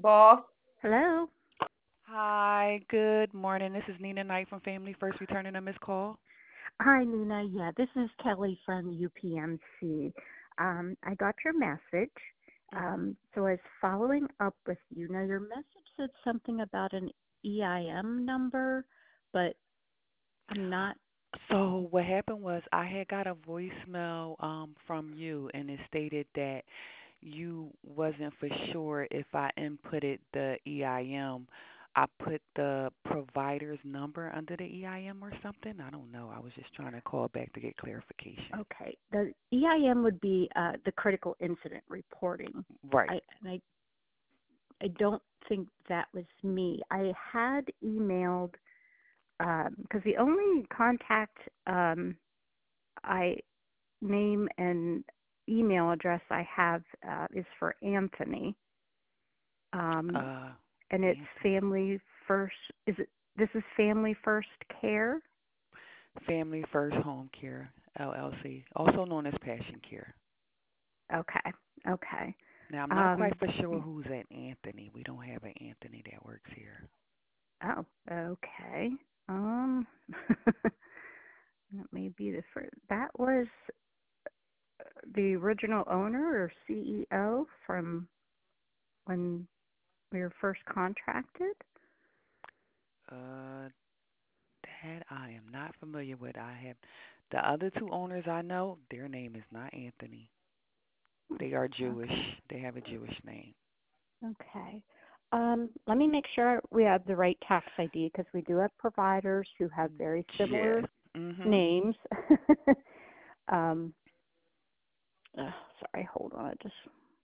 Boss. Hello. Hi, good morning. This is Nina Knight from Family First returning a missed call. Hi, Nina. Yeah, this is Kelly from UPMC. I got your message. hmm So I was following up with you. Now, your message said something about an EIM number, but I'm not. So what happened was I had got a voicemail from you, and it stated that you wasn't for sure if I inputted the EIM. I put the provider's number under the EIM or something. I don't know. I was just trying to call back to get clarification. Okay. The EIM would be the critical incident reporting. Right. I don't think that was me. I had emailed because the only contact I name and email address I have is for Anthony, um, Uh, and it's Anthony. Family First. Is it? This is Family First Care. Family First Home Care LLC, also known as Passion Care. Okay, okay. Now, I'm not quite Um, for sure who's at Anthony. We don't have an Anthony that works here. oh, okay. Um, that may be the first. That was the original owner or CEO from when we were first contracted. Uh, that I am not familiar with. I have the other two owners I know, their name is not Anthony. They are Jewish. Okay. They have a Jewish name. Okay. Let me make sure we have the right tax ID because we do have providers who have very Yeah. similar Mhm. names. um, sorry, hold on. I just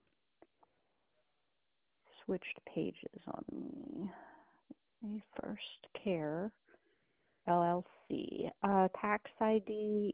switched pages on me. First Care LLC. Tax ID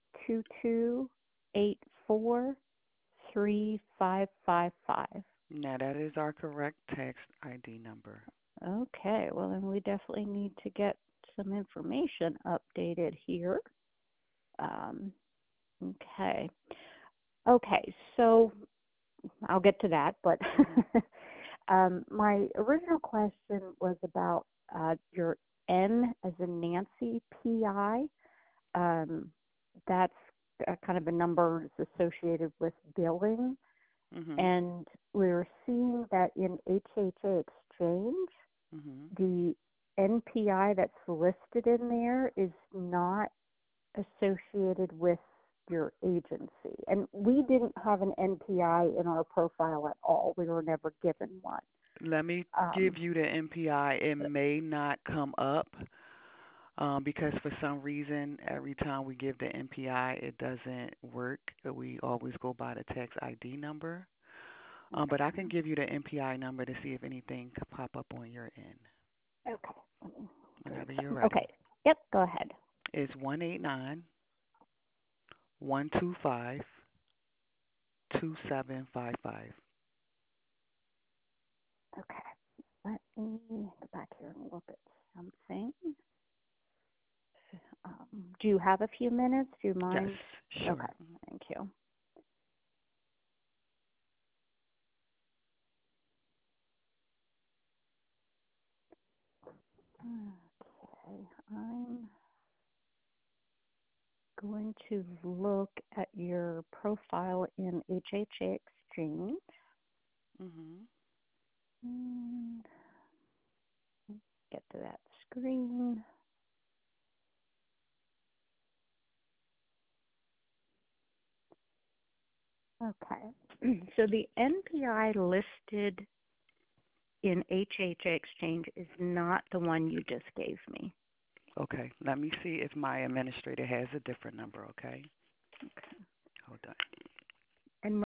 822843555. Now that is our correct tax ID number. Okay, well then we definitely need to get some information updated here. Um, okay. Okay, so I'll get to that, but Mhm. my original question was about your N as in Nancy PI. Um, that's kind of a number that's associated with billing, Mhm. and we were seeing that in HHA Exchange, Mhm. the NPI that's listed in there is not associated with your agency. And we didn't have an NPI in our profile at all. We were never given one. Let me Um, give you the MPI. It may not come up because for some reason, every time we give the MPI, it doesn't work. We always go by the tax ID number. But I can give you the MPI number to see if anything could pop up on your end okay. Let me grab whenever you're something. ready. Okay. Yep, go ahead. It's 189-125-2755. Okay. Let me go back here and look at something. Do you have a few minutes? Do you Yes, mind? sure. Okay, thank you. Okay, I'm going to look at your profile in HHA Exchange Mhm. and get to that screen. Okay, so the NPI listed in HHA Exchange is not the one you just gave me. Okay, let me see if my administrator has a different number, okay? Hold on. And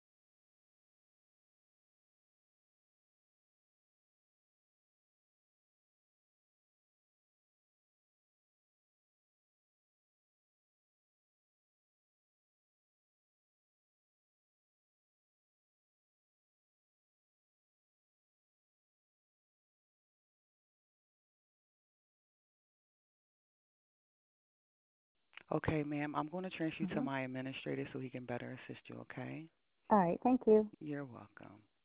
Okay, ma'am, I'm going to transfer you to mhm. my administrator so he can better assist you, okay? All right, thank you. You're welcome.